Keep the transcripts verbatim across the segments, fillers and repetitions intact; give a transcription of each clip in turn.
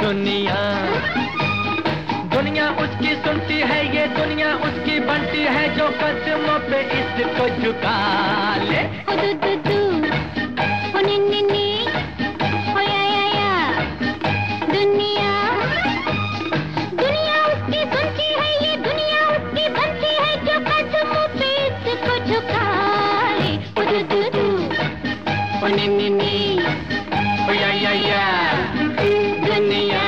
दुनिया दुनिया उसकी सुनती है, ये दुनिया उसकी बनती है, जो कदमों पे इसको झुका ले। ओ दू दू दू, ओ नी नी नी, ओ या या या, दुनिया दुनिया उसकी सुनती है, ये दुनिया उसकी बनती है, जो कदमों पे इसको झुका ले। ओ दू दू दू, ओ नी नी नी, ओ या या या, दुनिया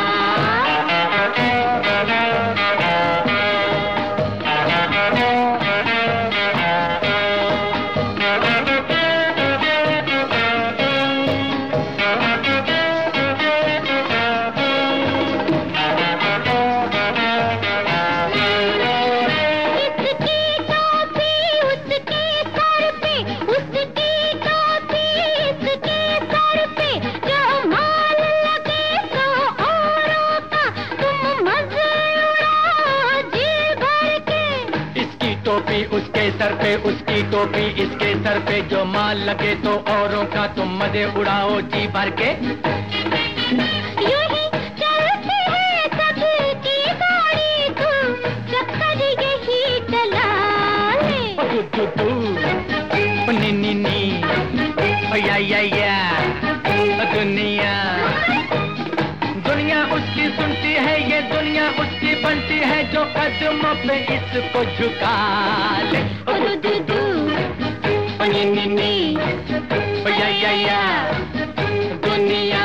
टोपी उसके सर पे, उसकी टोपी इसके सर पे, जो माल लगे तो औरों का तुम मजे उड़ाओ जी भर के। यूं ही चलती है सबकी गाड़ी, तू चक्कर यही चला ले। ओ दू दू दू, ओ नी नी नी, ओ या या या, ओ दुनिया दुनिया उसकी सुनती है, ये दुनिया उसकी बनती है, जो कदमों पे इसको झुका ले। ओ दू दू दू, ओ नी नी नी, ओ या या या, दुनिया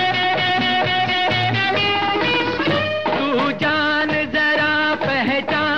पहचान